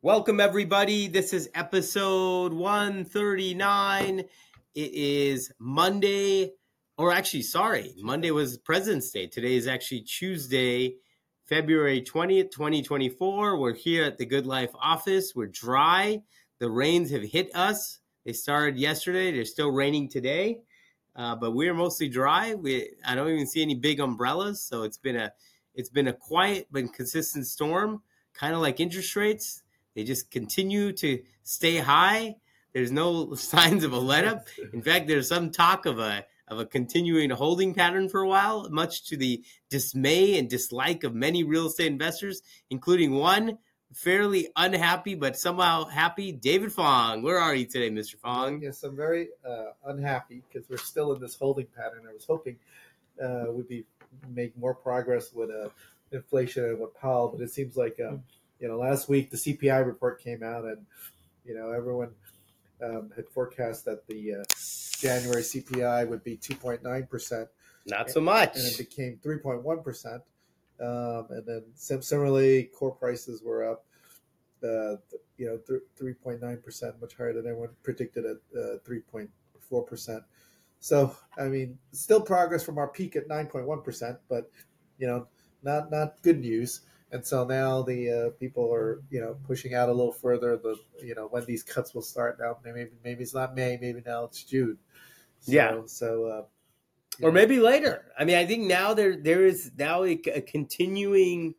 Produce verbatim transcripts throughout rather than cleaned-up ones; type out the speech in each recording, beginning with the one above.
Welcome, everybody. This is episode one thirty-nine. It is Monday, or actually, sorry, Monday was President's Day. Today is actually Tuesday, February twentieth, twenty twenty-four. We're here at the Good Life office. We're dry. The rains have hit us. They started yesterday. They're still raining today, uh, but we're mostly dry. We I don't even see any big umbrellas, so it's been a it's been a quiet but consistent storm, kind of like interest rates. They just continue to stay high. There's no signs of a let-up. In fact, there's some talk of a of a continuing holding pattern for a while, much to the dismay and dislike of many real estate investors, including one fairly unhappy but somehow happy, David Fong. Where are you today, Mister Fong? Yes, I'm very uh, unhappy because we're still in this holding pattern. I was hoping uh, we'd be make more progress with uh, inflation and with Powell, but it seems like um, you know last week the C P I report came out, and you know everyone um, had forecast that the uh, January C P I would be two point nine percent. Not so much, and it became three point one percent. Um, and then similarly, core prices were up, uh, you know, th- three point nine percent, much higher than everyone predicted at uh, three point four percent. So, I mean, still progress from our peak at nine point one percent, but, you know, not not good news. And so now the uh, people are, you know, pushing out a little further, the you know, when these cuts will start now. Maybe maybe it's not May, maybe now it's June. So, yeah. So, uh, or maybe later. I mean, I think now there there is now a, a continuing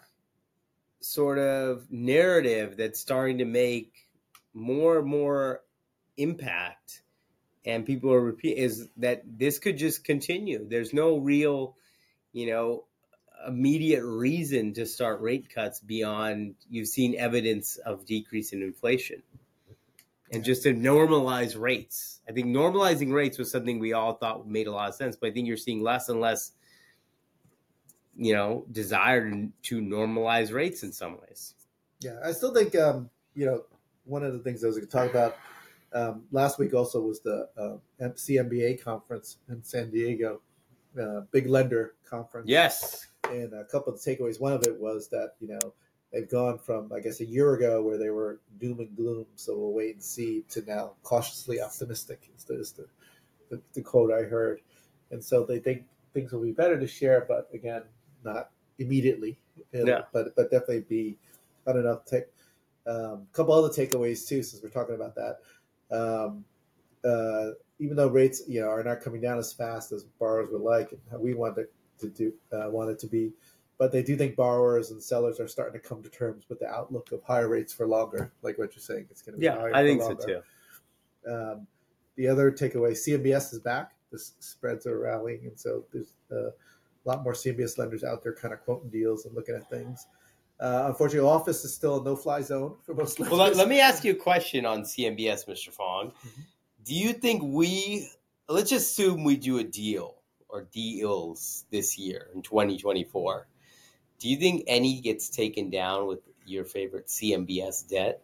sort of narrative that's starting to make more and more impact, and people are repeat is that this could just continue. There's no real, you know, immediate reason to start rate cuts beyond you've seen evidence of decrease in inflation. And just to normalize rates. I think normalizing rates was something we all thought made a lot of sense, but I think you're seeing less and less, you know, desire to normalize rates in some ways. Yeah, I still think, um, you know, one of the things I was going to talk about um, last week also was the uh, C M B A conference in San Diego, uh, big lender conference. Yes. And a couple of the takeaways. One of it was that, you know, they've gone from, I guess, a year ago where they were doom and gloom, so we'll wait and see, to now cautiously optimistic is the, is the, the, the quote I heard. And so they think things will be better this year, but again, not immediately. Yeah. But but definitely be not enough. Take a um, couple other takeaways too, since we're talking about that. Um, uh, even though rates, you know, are not coming down as fast as borrowers would like, and we want it to do, uh, want it to be. But they do think borrowers and sellers are starting to come to terms with the outlook of higher rates for longer, like what you're saying. It's going to be yeah, higher I think for longer. so too. Um, the other takeaway, C M B S is back. The spreads are rallying, and so there's uh, a lot more C M B S lenders out there kind of quoting deals and looking at things. Uh, unfortunately, office is still a no-fly zone for most lenders. Well, let, let me ask you a question on C M B S, Mister Fong. Mm-hmm. Do you think we, let's just assume we do a deal or deals this year in twenty twenty-four. Do you think any gets taken down with your favorite C M B S debt?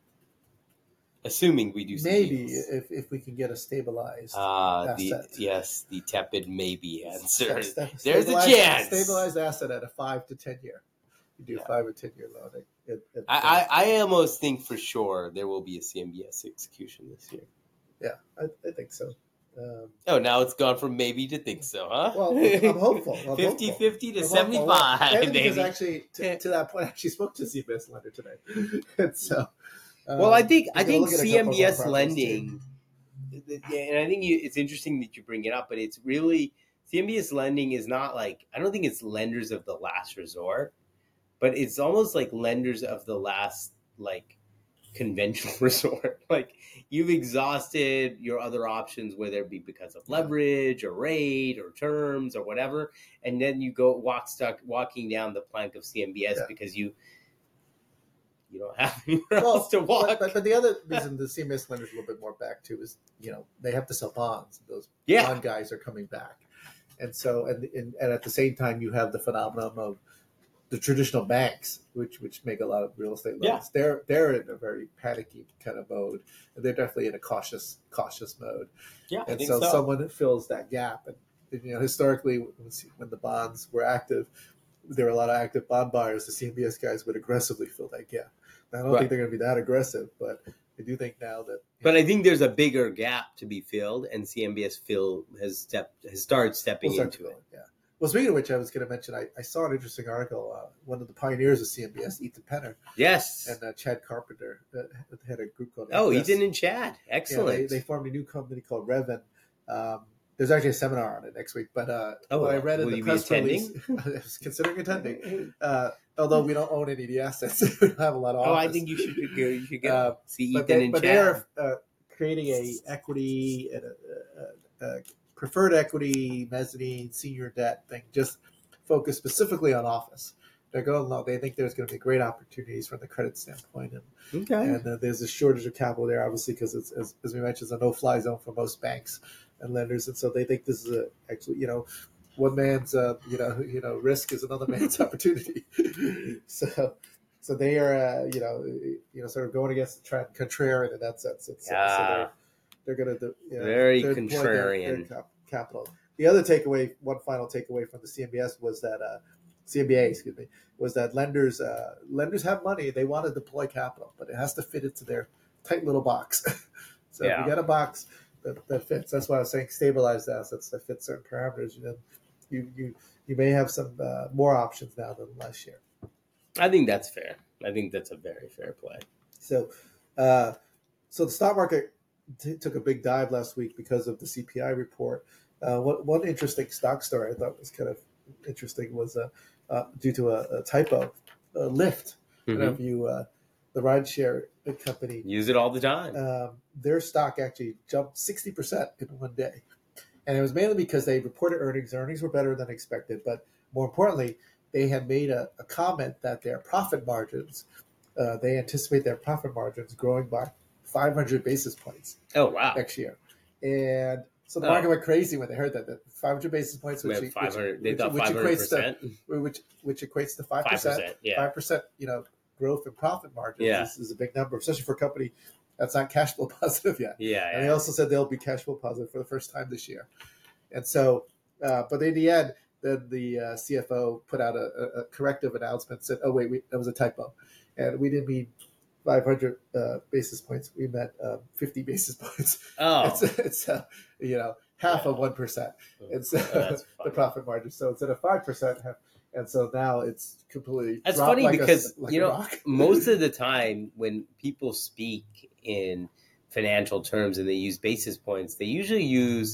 Assuming we do some maybe deals. if if we can get a stabilized uh, asset. The, yes, the tepid maybe answer. Yeah, sta- There's a stabilized- chance. Stabilized asset at a five to ten year. You do Yeah. five or ten year loan. It, it, it, I, I, I almost think for sure there will be a C M B S execution this year. yeah, I, I think so. Um, Oh, now it's gone from maybe to think so, huh? well, I'm hopeful. I'm fifty-fifty to I'm seventy-five, hopeful. Maybe baby. because actually, to, to that point, I actually spoke to a C M B S lender today. And so, um, Well, I think we're I gonna think look at a C couple M of B our S properties, lending, and I think you, it's interesting that you bring it up, but it's really C M B S lending is not like, I don't think it's lenders of the last resort, but it's almost like lenders of the last like conventional resort. Like you've exhausted your other options, whether it be because of leverage or rate or terms or whatever, and then you go walk stuck walking down the plank of C M B S Yeah. because you. You don't have anywhere Well, else to walk. But, but, but the other reason the C M B S lenders are a little bit more back too is, you know, they have to sell bonds. Those Yeah. bond guys are coming back. And so, and, and and at the same time, you have the phenomenon of the traditional banks, which which make a lot of real estate loans. Yeah. They're they're in a very panicky kind of mode. And they're definitely in a cautious cautious mode. Yeah, I And think so, so. someone fills that gap. And, you know, historically, when when the bonds were active, there were a lot of active bond buyers, the C M B S guys would aggressively fill that gap. Now, I don't Right. think they're going to be that aggressive, but I do think now that. But I think there's a bigger gap to be filled, and C M B S Phil has stepped has started stepping We'll start into to it. fill it, yeah. Well, speaking of which, I was going to mention I, I saw an interesting article. Uh, one of the pioneers of C M B S, Ethan Penner, Yes. and uh, Chad Carpenter uh, had a group called. Oh, F S. Ethan and Chad. Yeah, Excellent. they, they formed a new company called Reven. Um, there's actually a seminar on it next week, but uh, Oh, what I read in will the you be press release, attending? I was considering attending. Uh, although we don't own any of the assets, we don't have a lot of. Oh, I office. think you should go. You should go Uh, see But Ethan they, and but Chad. they are uh, creating a equity and a, a, a preferred equity, mezzanine, senior debt thing, just focused specifically on office. They're going low. They think there's going to be great opportunities from the credit standpoint, and Okay. and uh, there's a shortage of capital there, obviously, because it's as, as we mentioned, it's a no-fly zone for most banks and lenders, and so they think this is a actually, you know, one man's uh, you know you know risk is another man's opportunity. so so they are uh, you know you know sort of going against the trend, contrarian in that sense. It's, Yeah. so they're they're going to you know, Very they're deploying their- their contrarian. cap- capital. The other takeaway, one final takeaway from the C M B S was that uh, C M B A, excuse me, was that lenders uh, lenders have money. They want to deploy capital, but it has to fit into their tight little box. so if Yeah. you get a box that, that fits, that's why I was saying stabilized assets that fit certain parameters. You know, you you, you may have some uh, more options now than last year. I think that's fair. I think that's a very fair play. So, uh, so the stock market t- took a big dive last week because of the C P I report. Uh, one, one interesting stock story I thought was kind of interesting was uh, uh, due to a, a typo, uh, Lyft. I don't know if you, uh, the rideshare company, Use it all the time. um, their stock actually jumped sixty percent in one day. And it was mainly because they reported earnings. Earnings were better than expected. But more importantly, they had made a, a comment that their profit margins, uh, they anticipate their profit margins growing by five hundred basis points Oh, wow. next year. And so the Oh. market went crazy when they heard that. That five hundred basis points, which, Man, five hundred. They which, thought which five hundred equates to percent. which which equates to five Five percent. percent. Yeah. Five percent, you know, growth in profit margins Yeah. is, is a big number, especially for a company that's not cash flow positive yet. Yeah. And they yeah. also said they'll be cash flow positive for the first time this year. And so, uh, but in the end, then the uh, C F O put out a, a, a corrective announcement, said, "Oh wait, we, that was a typo, and we didn't mean five hundred uh, basis points. We meant um, fifty basis points. Oh. It's, it's uh, you know half Yeah. of one percent. It's Oh, that's the funny. profit margin. So instead of five percent, and so now it's completely. That's dropped funny like a- because, like you a know, rock. most of the time when people speak in financial terms and they use basis points, they usually use,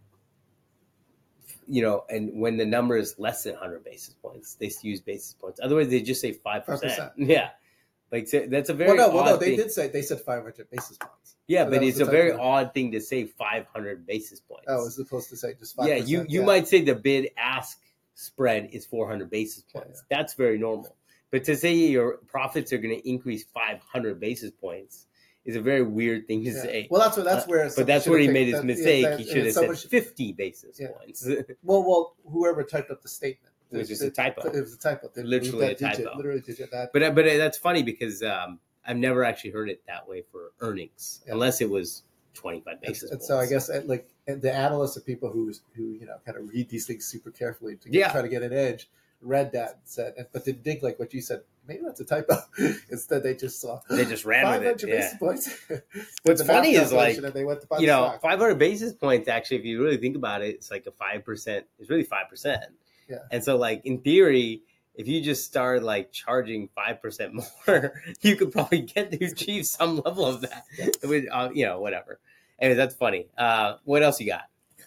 you know, and when the number is less than one hundred basis points, they use basis points. Otherwise, they just say five percent. five percent. Yeah. Like, so that's a very well, no, well, odd no, they thing. did say they said five hundred basis points. Yeah, So but that was it's the a very typo. odd thing to say five hundred basis points. Oh, as opposed to say just five yeah, percent. you, you might say the bid ask spread is four hundred basis Yeah, points. That's very normal. But to say your profits are going to increase five hundred basis points is a very weird thing to Yeah. say. Well, that's what that's where. but someone that's should where have he made picked his that- yeah, mistake. that- he and should have someone said should- fifty basis Yeah. points. Well, well, whoever typed up the statement, Which is it- a typo. It was a typo. They Literally moved that a digit, typo. Literally digit that. But but that's funny because um, I've never actually heard it that way for earnings, Yeah. unless it was twenty-five And, basis and points. so I guess uh, like and the analysts and people who who you know kind of read these things super carefully to get, Yeah. try to get an edge read that and said, and, but didn't think like what you said. Maybe that's a typo. Instead, they just saw they just ran five with hundred it. Yeah. basis points. What's The math funny is, like, calculation, and they went to buy You the know, stock. five hundred basis points. Actually, if you really think about it, it's like a five percent. It's really five percent. Yeah. And so, like in theory, if you just start like charging five percent more, you could probably get to achieve some level of that. Yeah. With, uh, you know, whatever. Anyway, that's funny. Uh, what else you got?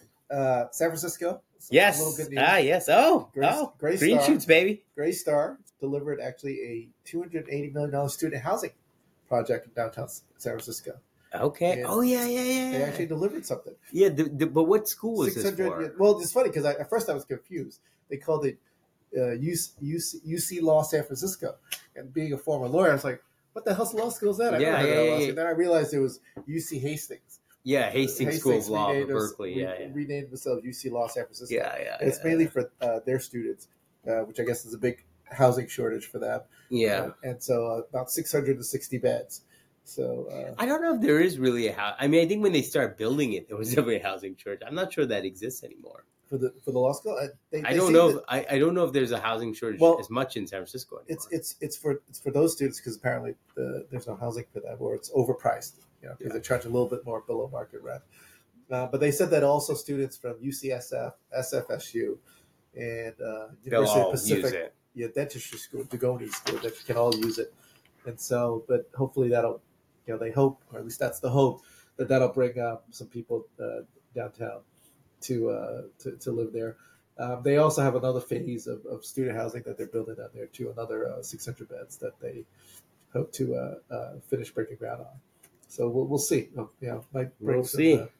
Uh, San Francisco. Some- Yes. A little good news. Ah, yes. Oh, Gray- oh, Gray green Star. shoots, baby. Gray Star delivered actually a two hundred eighty million dollars student housing project in downtown San Francisco. Okay. Yeah. Oh, yeah, yeah, yeah. They actually delivered something. yeah. The, the, but what school was this for? Well, it's funny because at first I was confused. They called it uh, U C, U C, U C Law San Francisco. And being a former lawyer, I was like, what the hell's law school is that? I Yeah, never heard yeah, of that yeah, law yeah. school. Then I realized it was U C Hastings. Yeah, Hastings, School of Law for renamed us- Berkeley. re- Yeah, yeah. renamed themselves U C Law San Francisco. Yeah, yeah. And it's yeah, mainly for uh, their students, uh, which I guess is a big housing shortage for them. Yeah. Uh, and so uh, about six hundred sixty beds. So uh, I don't know if there is really a house. I mean, I think when they start building it, there was definitely a housing shortage. I'm not sure that exists anymore. for the for the law school. I, they, I they don't say know. that- If, I, I don't know if there's a housing shortage Well, as much in San Francisco anymore. It's it's it's for it's for those students because apparently the, there's no housing for them, or it's overpriced. You know, because Yeah. they charge a little bit more below market rent. Uh, but they said that also students from U C S F, S F S U, and uh, They'll University of all use Pacific, it. yeah, dentistry school, Dugoni school, that can all use it. And so, but hopefully that'll, you know, they hope, or at least that's the hope, that that'll bring up some people uh, downtown to, uh, to to live there. Um, they also have another phase of, of student housing that they're building down there too, another uh, six hundred beds that they hope to uh, uh, finish breaking ground on. So we'll we'll see. You know, might bring We'll some, see. Uh,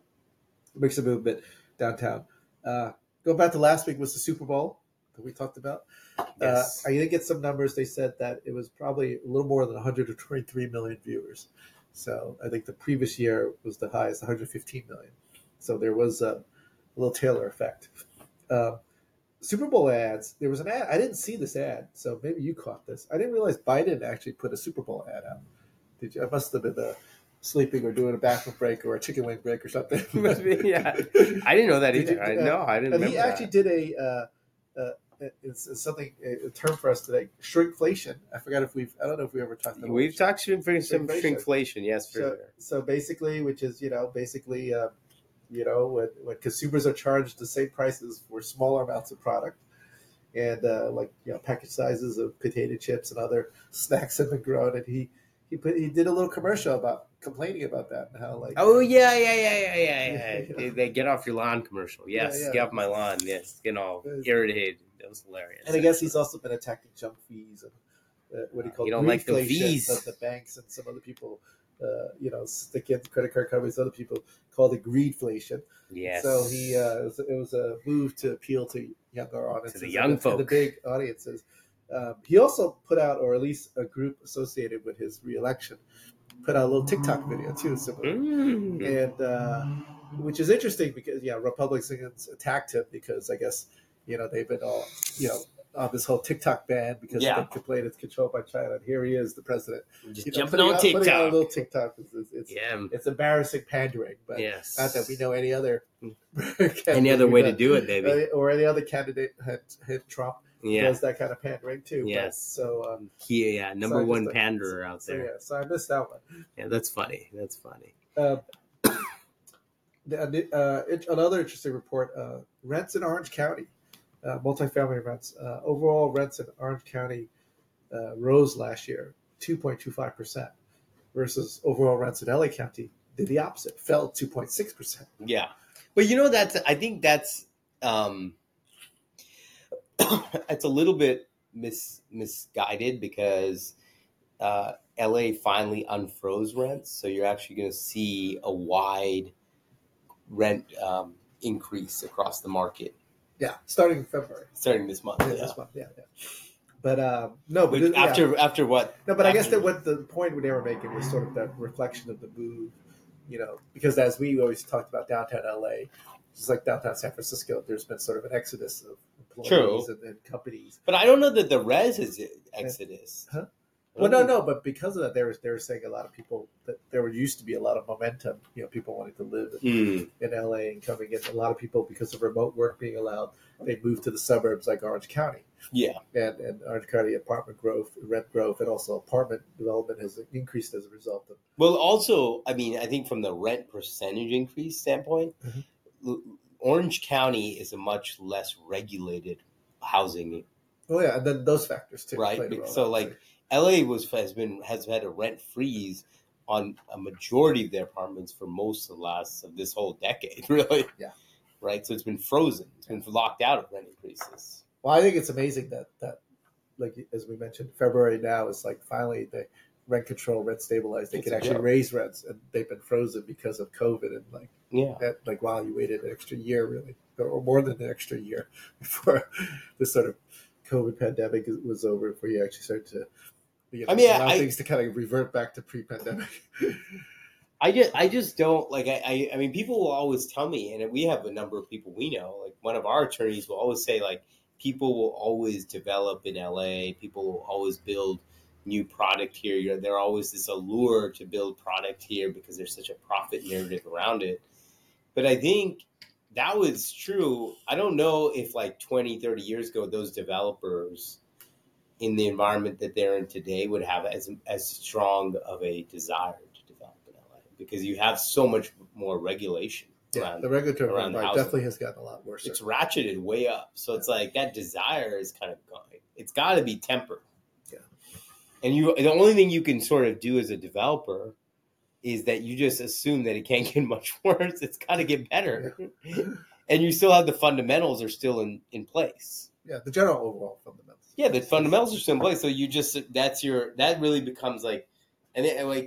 bring some movement downtown. Uh, go back to last week was the Super Bowl that we talked about. Yes. Uh, I did get some numbers. They said that it was probably a little more than one hundred twenty-three million viewers. So I think the previous year was the highest, one hundred fifteen million. So there was a, a little Taylor effect. Uh, Super Bowl ads. There was an ad. I didn't see this ad, so maybe you caught this. I didn't realize Biden actually put a Super Bowl ad out. Did you? I must have been uh, sleeping or doing a bathroom break or a chicken wing break or something. Must be, yeah. I didn't know that Did either. you- I, uh, no, I didn't And remember he actually that. did a. Uh, uh, it's, it's something a term for us today. Shrinkflation. I forgot if we've. I don't know if we ever talked about. We've talked shrinkflation, some Shrinkflation. shrinkflation, yes, for So, sure. so basically, which is you know basically, uh, you know when, when consumers are charged the same prices for smaller amounts of product, and uh, like you know package sizes of potato chips and other snacks have been grown, and he he put he did a little commercial about complaining about that and how like Oh uh, yeah, yeah, yeah, yeah, yeah, Yeah. yeah. They, they get off your lawn commercial. Yes, Yeah, yeah. get off my lawn. Yes, getting all irritated. That was hilarious. and I guess he's also been attacking junk fees and uh, what do you call You don't like the greedflation fees. of the banks and some other people, uh, you know, stick in credit card companies. Other people call it greedflation. Yes. So he uh, it, was, it was a move to appeal to younger audiences, the young and the, and the folk. big audiences. Um, he also put out, or at least a group associated with his reelection, put out a little TikTok video too, similar. Mm. And uh, which is interesting because yeah, Republicans attacked him because I guess you know they've been all you know on this whole TikTok ban because Yeah. they complain it's controlled by China. And here he is, the president, Just you know, jumping putting on out- TikTok. Putting out a little TikTok. It's, it's, it's, Yeah. it's embarrassing pandering, but Yes. not that we know any other Any other way to candidate do it, baby. uh, or any other candidate had, had Trump Yeah. does that kind of pandering too. But, Yes. so um, He, yeah, number So I just one thought- panderer out so there. yeah, so I missed that one. Yeah, that's funny. That's funny. Uh, the- uh, it- another interesting report: uh, rents in Orange County, uh, multifamily rents. Uh, overall rents in Orange County uh, rose last year two point two five percent, versus overall rents in L A County did the opposite, fell two point six percent. Yeah, but you know that's I think that's um, it's a little bit mis misguided because uh, L A finally unfroze rents, so you're actually going to see a wide rent um, increase across the market Yeah, starting in February. starting this month. Yeah, Yeah. this month. Yeah, yeah. But um, no, but Which, yeah. after after what? No, but I guess after- that what the point they were making was sort of that reflection of the move, you know, because as we always talked about downtown L A, just like downtown San Francisco, there's been sort of an exodus of employees and, and companies. But I don't know that the res is exodus. Huh? Well, no, no, but because of that, they were they were saying a lot of people that there were used to be a lot of momentum, you know, people wanting to live Mm. in L A and coming in. A lot of people, because of remote work being allowed, they moved to the suburbs like Orange County. Yeah. And, and Orange County apartment growth, rent growth, and also apartment development has increased as a result of. Well, also, I mean, I think from the rent percentage increase standpoint, Mhm. L- Orange County is a much less regulated housing, Oh yeah, and then those factors too. right? played a role, So, I'd like, say. L A was has been has had a rent freeze on a majority of their apartments for most of the last of this whole decade, really. Yeah. Right. So it's been frozen. It's been locked out of rent increases. Well, I think it's amazing that that, like as we mentioned, February now is like finally the rent control, rent stabilized. They It's can a actually joke. raise rents, and they've been frozen because of COVID and like Yeah. that. Like wow, you waited an extra year, really, or more than an extra year before this sort of COVID pandemic is- was over, before you actually start to. You know, I mean, allow I- things to kind of revert back to pre-pandemic. I just, I just don't like. I, I, I mean, people will always tell me, and we have a number of people we know. Like one of our attorneys will always say, like people will always develop in L A. People will always build new product here. You're, there always this allure to build product here because there's such a profit narrative around it. But I think that was true. I don't know if like twenty, thirty years ago, those developers in the environment that they're in today would have as as strong of a desire to develop in L A because you have so much more regulation. Yeah, around, the regulatory around environment definitely has gotten a lot worse. It's ratcheted way up. So it's like that desire is kind of gone. It's got to be tempered. Yeah. And you, the only thing you can sort of do as a developer is that you just assume that it can't get much worse. It's got to get better. Yeah. And you still have the fundamentals are still in, in place. Yeah, the general overall fundamentals. Yeah, the fundamentals are still in place. So you just, that's your, that really becomes like, and then like,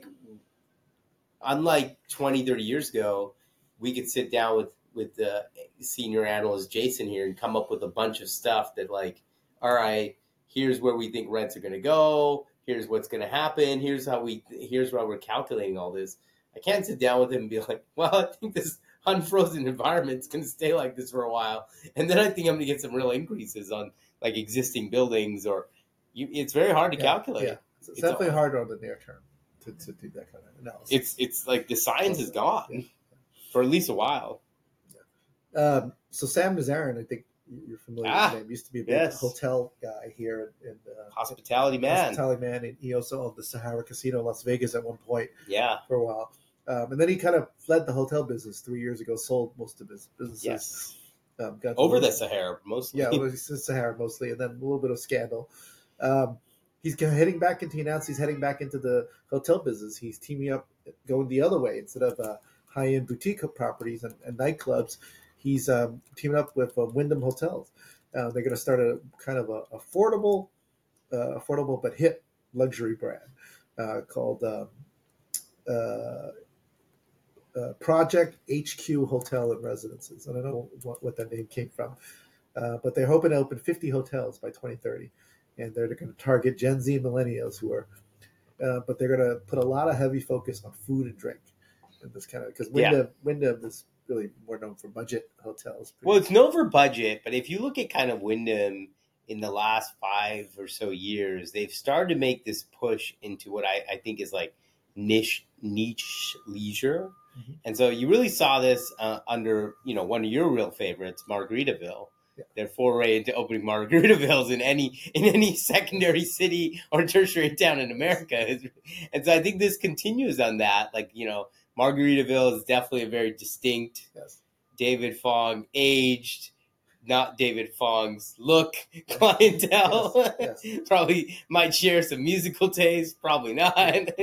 unlike twenty, thirty years ago, we could sit down with, with the senior analyst Jason here and come up with a bunch of stuff that like, all right, here's where we think rents are going to go. Here's what's going to happen. Here's how we, here's why we're calculating all this. I can't sit down with him and be like, well, I think this unfrozen environment is going to stay like this for a while. And then I think I'm going to get some real increases on like existing buildings or you, it's very hard to yeah, yeah. It's, it's definitely harder on the near term to, to do that kind of analysis. It's, it's like the science is gone yeah. for at least a while. Yeah. Um, so Sam Mazarin, I think you're familiar ah, with his name, used to be a big yes. hotel guy here. In, in, uh, hospitality in, man. Hospitality man. And he also owned the Sahara Casino in Las Vegas at one point. Yeah. For a while. Um, and then he kind of fled the hotel business three years ago, sold most of his businesses. Yes. Um, got Over the Sahara, mostly. Yeah, over the Sahara, mostly. And then a little bit of scandal. Um, he's heading back into, he announced he's heading back into the hotel business. He's teaming up, going the other way. Instead of uh, high-end boutique properties and, and nightclubs, he's um, teaming up with uh, Wyndham Hotels. Uh, they're going to start a kind of a affordable, uh, affordable but hip luxury brand uh, called um, uh, uh, Project H Q Hotel and Residences. I don't know what, what that name came from, uh, but they're hoping to open fifty hotels by twenty thirty, and they're going to target Gen Z and millennials who are, uh, but they're going to put a lot of heavy focus on food and drink, and this kind of because Wyndham, yeah. Wyndham is really more known for budget hotels. Well, it's known for budget, but if you look at kind of Wyndham in the last five or so years, they've started to make this push into what I, I think is like niche niche leisure. Mm-hmm. And so you really saw this uh, under, you know, one of your real favorites, Margaritaville. Yeah. Their foray into opening Margaritavilles in any in any secondary city or tertiary town in America. And so I think this continues on that. Like, you know, Margaritaville is definitely a very distinct yes. David Fong aged, not David Fong's look clientele. Yes, yes. Probably might share some musical taste, probably not.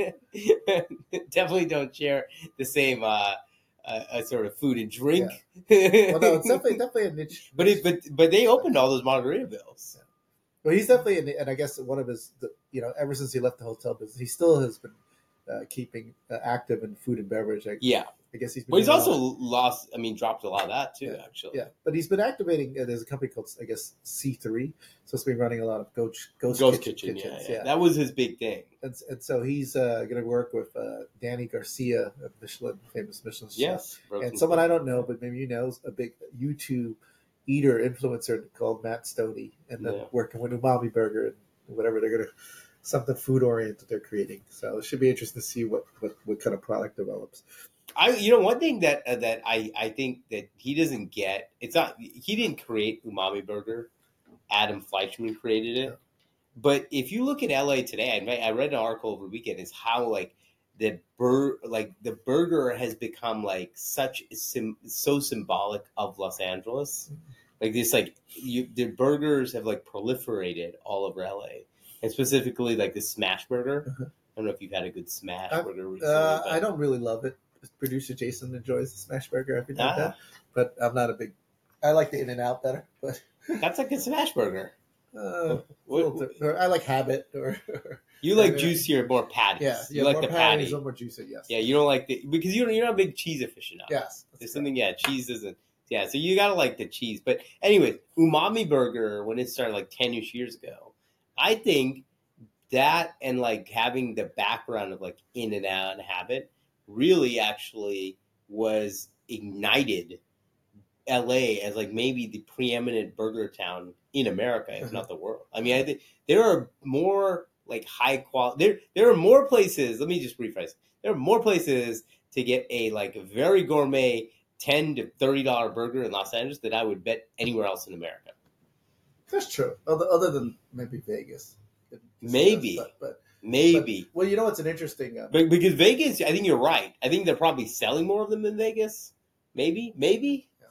Definitely don't share the same uh, uh, uh, sort of food and drink. Yeah. Well, no, it's definitely definitely a niche. But it, but but they opened all those Margaritavilles. Yeah. Well, he's definitely, in the, and I guess one of his, the, you know, ever since he left the hotel business, he still has been uh, keeping uh, active in food and beverage. I, yeah. I guess he's been. Well, he's also lost. I mean, dropped a lot of that too. Yeah. Actually, yeah. But he's been activating. Uh, there's a company called, I guess, C three. So it's been running a lot of ghost ghost, ghost kitchen, kitchen. kitchens. Yeah, yeah. yeah, that was his big thing. And, and so he's uh, going to work with uh, Danny Garcia, a Michelin, famous Michelin chef. Yes, and someone I don't know, but maybe you know, a big YouTube eater influencer called Matt Stoney, and then yeah. working with Umami Burger and whatever they're going to. Something food oriented they're creating, so it should be interesting to see what, what, what kind of product develops. I, you know, one thing that uh, that I, I think that he doesn't get, it's not he didn't create Umami Burger, Adam Fleischman created it. Yeah. But if you look at L A today, I, I read an article over the weekend, is how like the bur like the burger has become like such sim, so symbolic of Los Angeles, mm-hmm. like this like you the burgers have like proliferated all over L A. And specifically, like the smash burger. Uh-huh. I don't know if you've had a good smash I, burger recently. Uh, I don't really love it. Producer Jason enjoys the smash burger every now and then, but I'm not a big. I like the In-N-Out better, but that's like a smash burger. Uh, what, what, or I like Habit, or, or you like or, juicier, more patties. Yeah, you yeah, like more the patties, patty. More juicy. Yes. Yeah, you don't like the because you don't. You're not a big cheese aficionado. Yes. There's something. Yeah, cheese isn't. Yeah, so you gotta like the cheese. But anyway, Umami Burger when it started like ten-ish years ago, I think. That and like having the background of like In-N-Out and Habit really actually was ignited L A as like maybe the preeminent burger town in America, if mm-hmm. not the world. I mean, I think there are more like high quality. There there are more places. Let me just rephrase. There are more places to get a like very gourmet ten to thirty dollar burger in Los Angeles that I would bet anywhere else in America. That's true. Other, other than maybe Vegas. Maybe. But, but Maybe. But, well, you know what's an interesting... Um, but because Vegas, I think you're right. I think they're probably selling more of them in Vegas. Maybe. Maybe. Yeah.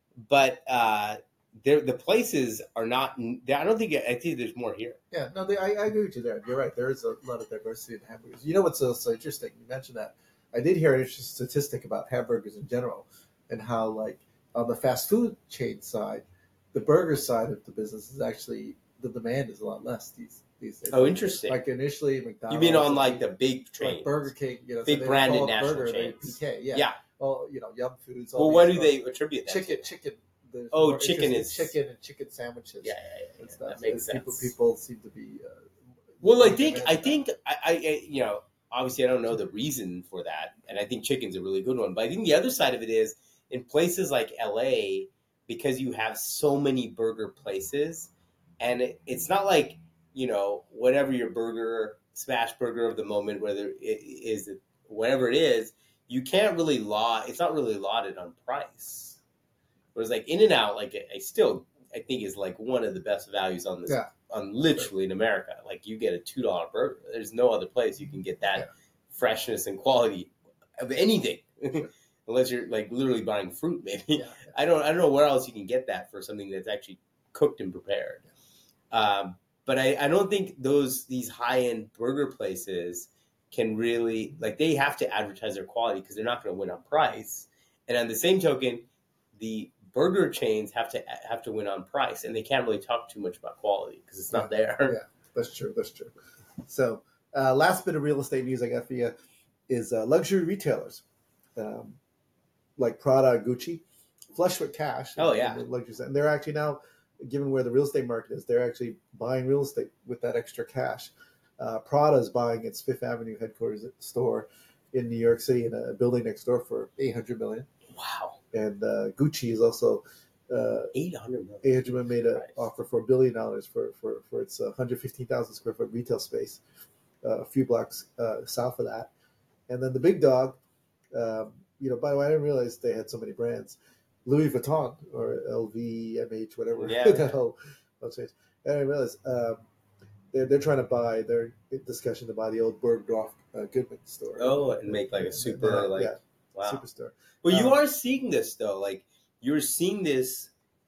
But uh, the places are not... I don't think... I think there's more here. Yeah. No, they, I, I agree with you there. You're right. There is a lot of diversity in hamburgers. You know what's so, so interesting? You mentioned that. I did hear an interesting statistic about hamburgers in general and how, like, on the fast food chain side, the burger side of the business is actually... The demand is a lot less these These days. Oh, interesting. Like initially, McDonald's. You mean on like the big chains? Like Burger King, you know, big so branded national burger, chains. P K, yeah. Yeah. Well, you know, Yum Foods. Well, what do they attribute that chicken, to? Chicken, chicken. Oh, chicken is chicken and chicken sandwiches. Yeah, yeah, yeah. And yeah stuff. that makes so sense. People, people seem to be. Uh, well, I think, I think, I, I, you know, obviously, I don't know the reason for that, and I think chicken's a really good one. But I think the other side of it is in places like L A, because you have so many burger places. And it, it's not like, you know, whatever your burger, smash burger of the moment, whether it is, whatever it is, you can't really laud, it's not really lauded on price. Whereas like In-N-Out, like I still, I think is like one of the best values on this, yeah. on literally in America. Like you get a two dollar burger. There's no other place you can get that yeah. freshness and quality of anything. Unless you're like literally buying fruit, maybe. Yeah, yeah. I don't, I don't know where else you can get that for something that's actually cooked and prepared. Yeah. Um, but I, I don't think those these high-end burger places can really, like, they have to advertise their quality because they're not going to win on price. And on the same token, the burger chains have to have to win on price, and they can't really talk too much about quality because it's not yeah. there. Yeah, that's true. That's true. So, uh, last bit of real estate news I got for you is uh, luxury retailers um, like Prada, Gucci, flush with cash. Oh yeah, and, and they're actually now. Given where the real estate market is, they're actually buying real estate with that extra cash. Uh, Prada is buying its Fifth Avenue headquarters store in New York City in a building next door for eight hundred million dollars. Wow! And uh, Gucci is also uh, eight hundred million dollars. eight hundred million dollars made an offer for a billion dollars for for for its uh, one hundred fifteen thousand square foot retail space, uh, a few blocks uh, south of that. And then the big dog, um, you know. By the way, I didn't realize they had so many brands. Louis Vuitton or L V M H, whatever yeah. the hell. I didn't realize um, they're they're trying to buy. They're in discussion to buy the old Bergdorf uh, Goodman store. Oh, and make like a super yeah, like yeah, wow superstore. Well, you um, are seeing this though. Like you're seeing this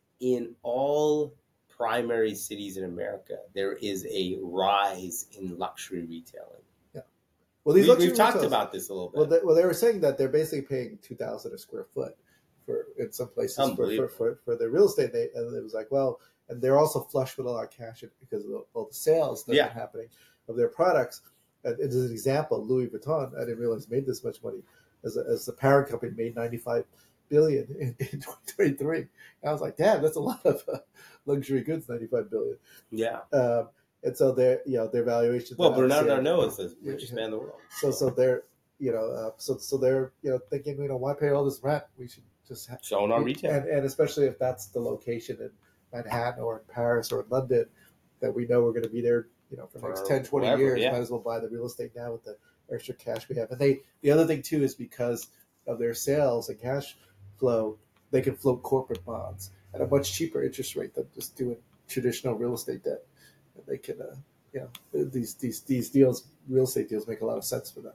in all primary cities in America. There is a rise in luxury retailing. Yeah. Well, these we, luxury we've talked retailers, about this a little bit. Well, they, well, they were saying that they're basically paying two thousand a square foot. For in some places for, for, for, for their real estate, they, and it was like, well, and they're also flush with a lot of cash because of the, all the sales that yeah. are happening of their products. And as an example, Louis Vuitton, I didn't realize made this much money as a, as the parent company made ninety-five billion in, in twenty twenty-three. And I was like, damn, that's a lot of uh, luxury goods, ninety-five billion. Yeah. Um, and so their you know their valuation. Well, Bernard Arnault is the richest man in the world. So so they're you know uh, so so they're you know thinking you know why pay all this rent? We should just have, showing our retail, and, and especially if that's the location in Manhattan or in Paris or in London, that we know we're going to be there, you know, for the next ten, twenty wherever, years. Yeah. Might as well buy the real estate now with the extra cash we have. And they, the other thing too is because of their sales and cash flow, they can float corporate bonds at a much cheaper interest rate than just doing traditional real estate debt. And they can, uh, you know, these these these deals, real estate deals, make a lot of sense for them.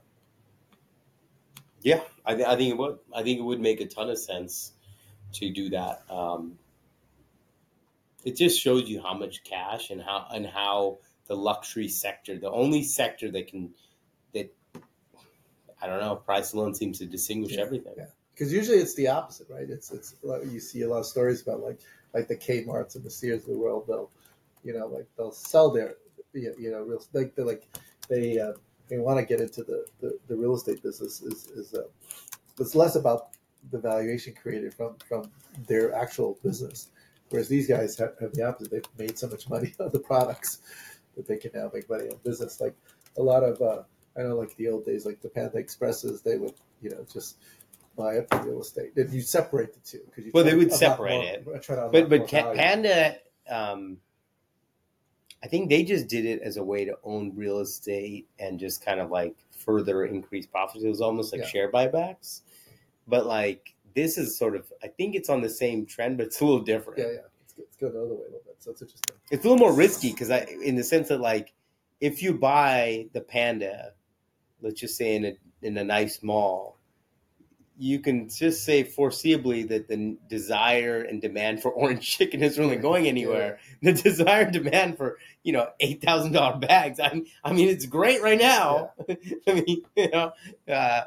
Yeah, I, th- I think it would. I think it would make a ton of sense to do that. Um, it just shows you how much cash and how and how the luxury sector, the only sector that can that I don't know, price alone seems to distinguish yeah, everything. Yeah, because usually it's the opposite, right? It's it's you see a lot of stories about like like the Kmart's and the Sears of the world. They'll you know like they'll sell their you know real like they like they. Uh, They want to get into the, the, the real estate business is, is uh, it's less about the valuation created from, from their actual business. Whereas these guys have, have the opposite. They've made so much money on the products that they can now make money on business. Like a lot of, uh, I know like the old days, like the Panda Expresses, they would, you know, just buy up the real estate. Then you separate the two. Cause you well, they would separate more, it. Try to but but ca- Panda, um, I think they just did it as a way to own real estate and just kind of like further increase profits. It was almost like yeah. share buybacks. But like this is sort of, I think it's on the same trend, but it's a little different. Yeah, yeah. It's, it's going the other way a little bit. So it's interesting. It's a little more risky because I, in the sense that like, if you buy the Panda, let's just say in a in a nice mall, you can just say foreseeably that the desire and demand for orange chicken isn't really going anywhere. Yeah. The desire and demand for, you know, eight thousand dollars bags. I, I mean, it's great right now. Yeah. I mean, you know, uh,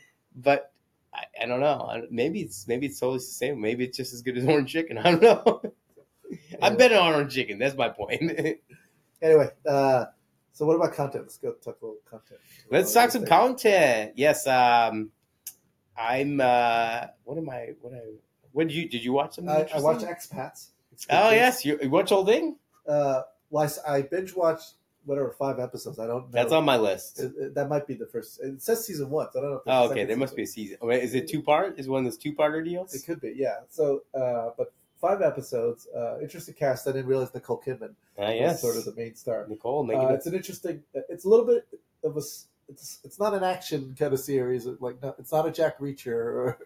but I, I don't know. Maybe it's maybe it's totally the same. Maybe it's just as good as orange chicken. I don't know. Yeah. I'm betting on orange chicken. That's my point. Anyway, uh, so what about content? Let's go talk about content. Let's talk some content. Yes. Um, I'm. Uh, what am I? What I? What did you? Did you watch something? I, I watched Expats. Oh yes, you, you watch whole thing. Uh, well, I, I binge watched whatever five episodes. I don't know. That's on my list. It, it, that might be the first. It says season one. So I don't know. If oh, okay. There must season. be a season. Wait, is it two part? Is it one of those two parter deals? It could be. Yeah. So, uh, but five episodes. Uh, interesting cast. I didn't realize Nicole Kidman uh, yes. was sort of the main star. Nicole, making uh, it. It's an interesting. It's a little bit of a. It's it's not an action kind of series. Like no, it's not a Jack Reacher or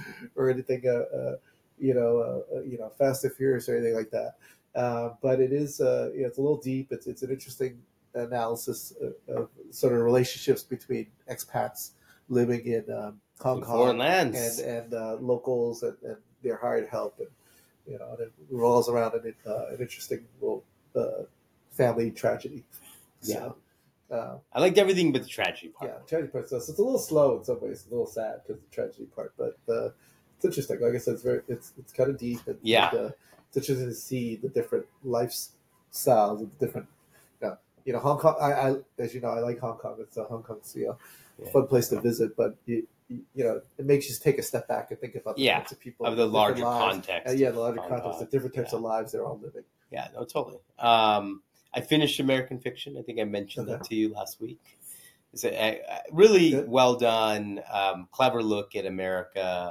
or anything. Uh, uh, you know, uh, you know, Fast and Furious or anything like that. Uh, but it is. Uh, you know, it's a little deep. It's it's an interesting analysis of, of sort of relationships between expats living in um, Hong Kong, foreign lands, and and uh, locals and, and their hired help, and you know, and it revolves around an, uh, an interesting little uh, family tragedy. So, yeah. Uh, I liked everything but the tragedy part. Yeah, the tragedy part. So, so it's a little slow in some ways, a little sad because of the tragedy part. But uh, it's interesting. Like I said, it's very, it's it's kind of deep. And, yeah, and, uh, it's interesting to see the different lifestyles and the different. You know, you know, Hong Kong. I, I, as you know, I like Hong Kong. It's a Hong Kong's you know, yeah. fun place to visit, but you, you, you know, it makes you take a step back and think about the yeah. types of people of the larger lives. context. Uh, yeah, the larger Hong context, Kong. the different types yeah. of lives they're all living. Yeah, no, totally. Um, I finished American Fiction. I think I mentioned okay. that to you last week. It's a, a, a really Good. well done, um, clever look at America.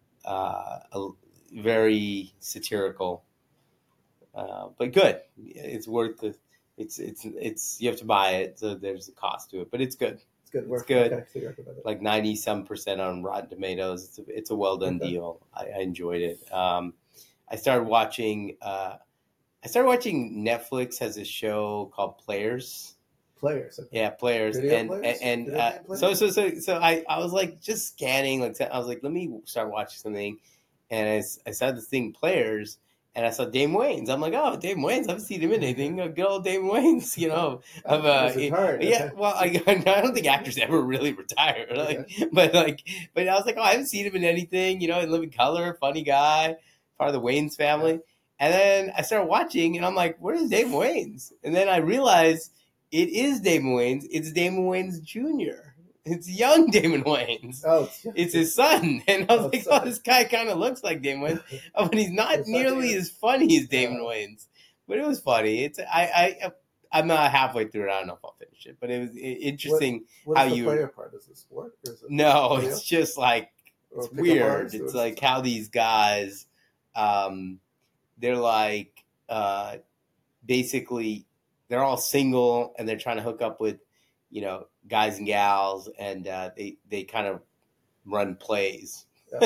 Uh, a, very satirical, uh, but good. It's worth the. It's it's it's you have to buy it, so there's a cost to it, but it's good. It's good. It's good. Okay. Like ninety some percent on Rotten Tomatoes. It's a, it's a well done okay. deal. I, I enjoyed it. Um, I started watching. Uh, I started watching. Netflix has a show called Players. Players, okay. yeah, players, Video and players? and, and uh, players? so so so so I, I was like just scanning, like I was like, let me start watching something, and I, I saw this thing, Players, and I saw Dame Wayans. I'm like, oh, Dame Wayans, I haven't seen him in anything. Good old Dame Wayans, you know. Of, uh, it, hard, yeah, okay. well, I, I don't think actors ever really retire, like, okay. but like, but I was like, oh, I haven't seen him in anything, you know. In Living Color, funny guy, part of the Wayans family, yeah. And then I started watching, and I'm like, where's Dame Wayans? And then I realized. It is Damon Wayans. It's Damon Wayans Junior It's young Damon Wayans. Oh, it's his son. And I was oh, like, son. oh, this guy kind of looks like Damon Wayans. Oh, but he's not nearly as funny as Damon yeah. Wayans. But it was funny. It's I I I'm not halfway through it. I don't know if I'll finish it. But it was interesting what, what how is the you. player part? Is it sport? Or is it no, video? It's just like it's weird. It's like it? how these guys, um, they're like uh, basically. They're all single and they're trying to hook up with, you know, guys and gals, and uh, they they kind of run plays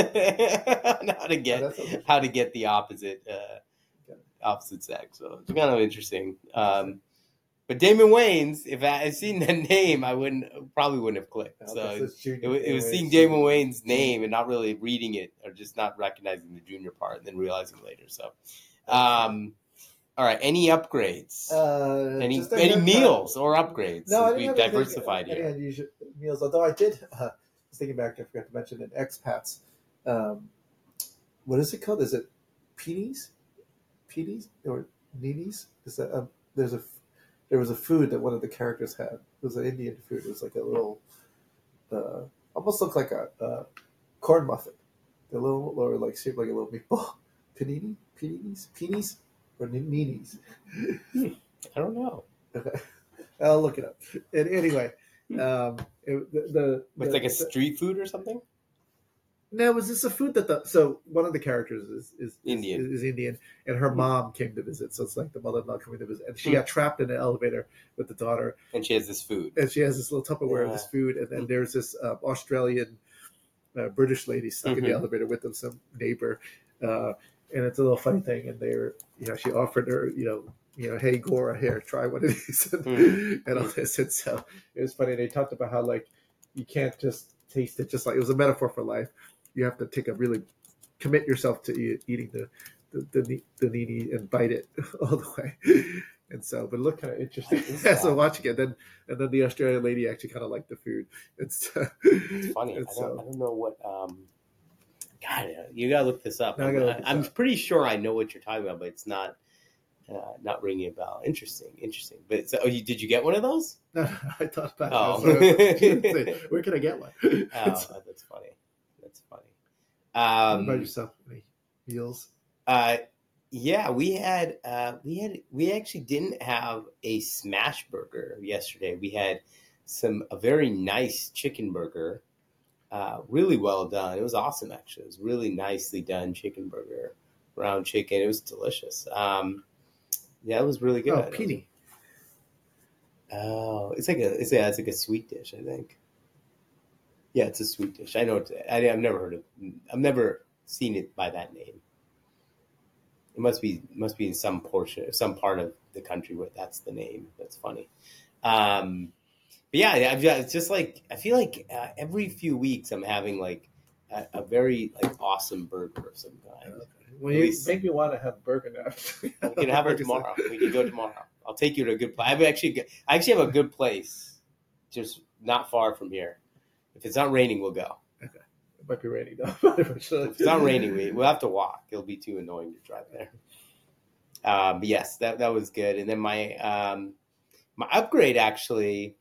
yeah. on how to get yeah, how to get the opposite uh, okay. opposite sex. So it's kind of interesting. Um, but Damon Wayans, if I had seen that name, I wouldn't probably wouldn't have clicked. No, so it, it, it was seeing Junior. Damon Wayans' name and not really reading it, or just not recognizing the junior part, and then realizing later. So. Um, All right. Any upgrades? Uh, any any meals time. or upgrades? No, I didn't we've have diversified any, here. Any unusual meals, although I did. Uh, I was thinking back. I forgot to mention in Expats. Um, what is it called? Is it peenies? Peenies or neenies? Is that um, there's a there was a food that one of the characters had. It was an Indian food. It was like a little, uh, almost looked like a uh, corn muffin. The little or like shaped like a little meatball. Panini, peenies, peenies. Or neenies. I don't know. Okay. I'll look it up. And anyway, um, it, the, the it's the, like a the, street food or something. No, it was this a food that the so one of the characters is is Indian, is, is Indian, and her mom came to visit. So it's like the mother-in-law coming to visit, and she got trapped in an elevator with the daughter. And she has this food, and she has this little Tupperware yeah. of this food, and then there's this uh, Australian uh, British lady stuck mm-hmm. in the elevator with them, some neighbor, uh, and it's a little funny thing. And they were, you know, she offered her, you know, you know, hey Gora, here, try one of these, and, mm-hmm. and all this. And so it was funny. They talked about how like you can't just taste it, just like it was a metaphor for life. You have to take a really commit yourself to eat, eating the the the, the nini and bite it all the way. And so, but it looked kind of interesting as I'm watching it. Then, and then the Australian lady actually kind of liked the food. It's, it's funny. I don't, so, I don't know what. Um, God, you gotta look this up. I'm, look I'm this pretty up. sure I know what you're talking about, but it's not uh, not ringing a bell. Interesting, interesting. But so, oh, you, did you get one of those? No, I thought about oh. it. Like, where can I get one? Oh, that's funny. That's funny. Um, what about yourself? Any meals? Uh. Yeah, we had uh, we had we actually didn't have a smash burger yesterday. We had some a very nice chicken burger, uh, really well done. It was awesome, actually. It was really nicely done chicken burger, round chicken. It was delicious. Um, yeah, it was really good. Oh, pini. Oh, it's like a it's, a, it's like a sweet dish, I think. Yeah, it's a sweet dish. I know it. I, I've never heard of. I've never seen it by that name. It must be must be in some portion, some part of the country where that's the name. That's funny. Um, but yeah, I've just, it's just like I feel like uh, every few weeks I'm having like a, a very like awesome burger of some kind. Okay. Well, you make me want to have burger now. We can have it tomorrow. We can go tomorrow. I'll take you to a good place. I actually I actually have a good place, just not far from here. If it's not raining, we'll go. Okay. It might be raining though. If it's not raining, we, we'll have to walk. It'll be too annoying to drive there. Uh, but yes, that that was good. And then my um, my upgrade actually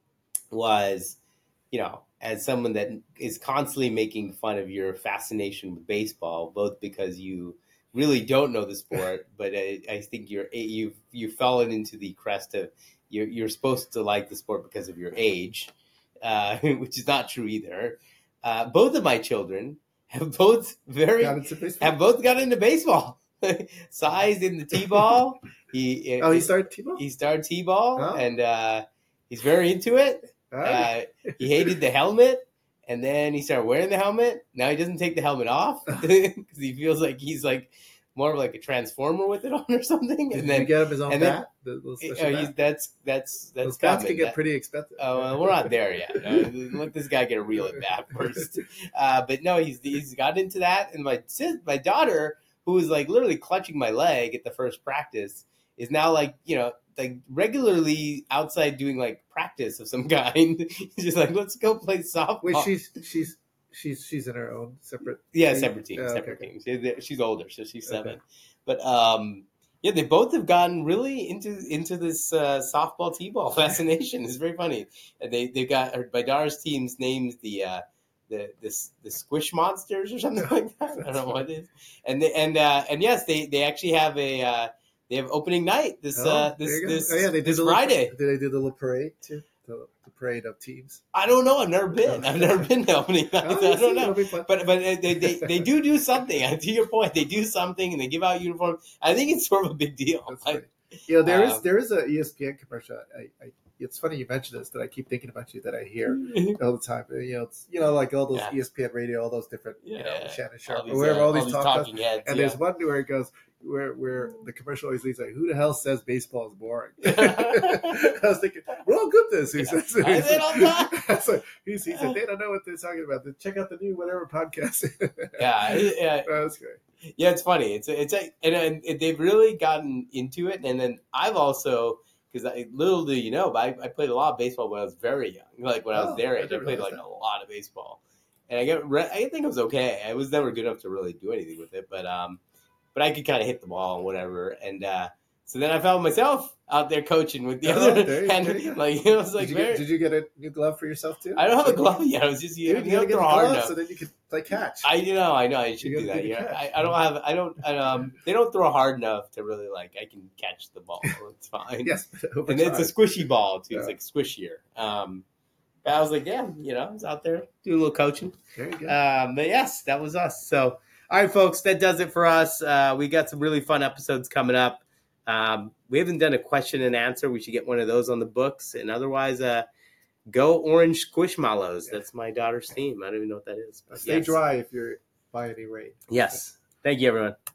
was, you know, as someone that is constantly making fun of your fascination with baseball, both because you really don't know the sport, but I, I think you're you've you've fallen into the crest of you're you're supposed to like the sport because of your age, uh, which is not true either. Uh, both of my children have both very have both got into baseball. Size in the t-ball. He oh he started t-ball. He started t-ball, oh. and uh, he's very into it. Oh. Uh, he hated the helmet, and then he started wearing the helmet. Now he doesn't take the helmet off because he feels like he's like more of like a transformer with it on or something. Did and then you get him his own and bat? Then, the uh, he's, that's that's that's Those bats coming. can get that, pretty expensive. Oh, uh, we're not there yet. Uh, let this guy get a real at bat first. Uh, but no, he's he's got into that, and my my daughter, who was like literally clutching my leg at the first practice, is now like, you know, like regularly outside doing like practice of some kind. She's like, let's go play softball. Wait, she's she's she's she's in her own separate yeah team? separate team, oh, separate okay. team. She's older, so she's seven. Okay. But um, yeah, they both have gotten really into into this uh, softball t-ball fascination. It's very funny. And they they got my daughter's team's name's the. Uh, The, this the Squish Monsters or something like that. I don't know what it is. And they, and uh, and yes, they, they actually have a uh, they have opening night this oh, uh, this this, oh, yeah, they this did Friday. Little, did they do the little parade too? The, the parade of teams. I don't know. I've never been. I've never been to opening night. Oh, I don't know. But but they, they they do do something. To your point, they do something and they give out uniforms. I think it's sort of a big deal. Like, you know, there um, is there is a E S P N commercial. I, I It's funny you mentioned this, that I keep thinking about you, that I hear all the time. You know, it's, you know, like all those yeah. E S P N radio, all those different, yeah. you know, Shannon Sharp, all these, or wherever, uh, all these, all these talk talking heads. And yeah. there's one where it goes, where where the commercial always leads like, who the hell says baseball is boring? I was thinking, Ron Gupta's who yeah. says it. I said all that. So he said, they don't know what they're talking about. Check out the new whatever podcast. yeah, yeah. That's great. Yeah, it's funny. It's it's a, and, and they've really gotten into it. And then I've also, because little do you know, but I, I played a lot of baseball when I was very young. Like when I was Oh, their I age, I, didn't played realize like that. a lot of baseball, and I get I think I was okay. I was never good enough to really do anything with it, but um, but I could kind of hit the ball and whatever. And uh, so then I found myself out there coaching with the Oh, other, there you- and there you go. like it was like Did you, very. get, did you get a new glove for yourself too? I don't have a glove yet. I was just you, Dude, you you don't gotta get throw a hard glove enough. so then you can play catch. I you know I know I should You do gotta that. do the Yeah, catch. I, I don't have I don't I, um they don't throw hard enough to really like I can catch the ball. It's fine. Yes, And it's a squishy ball too. It's Yeah. like squishier. Um, but I was like, yeah, you know, I was out there doing a little coaching. There you go. Um, but yes, that was us. So, all right, folks, that does it for us. Uh, we got some really fun episodes coming up. Um, we haven't done a question and answer. We should get one of those on the books. And otherwise, uh, Go Orange Squishmallows. Yeah. That's my daughter's theme. I don't even know what that is. But Stay yes. dry if you're by any rate. Yes. Thank you, everyone.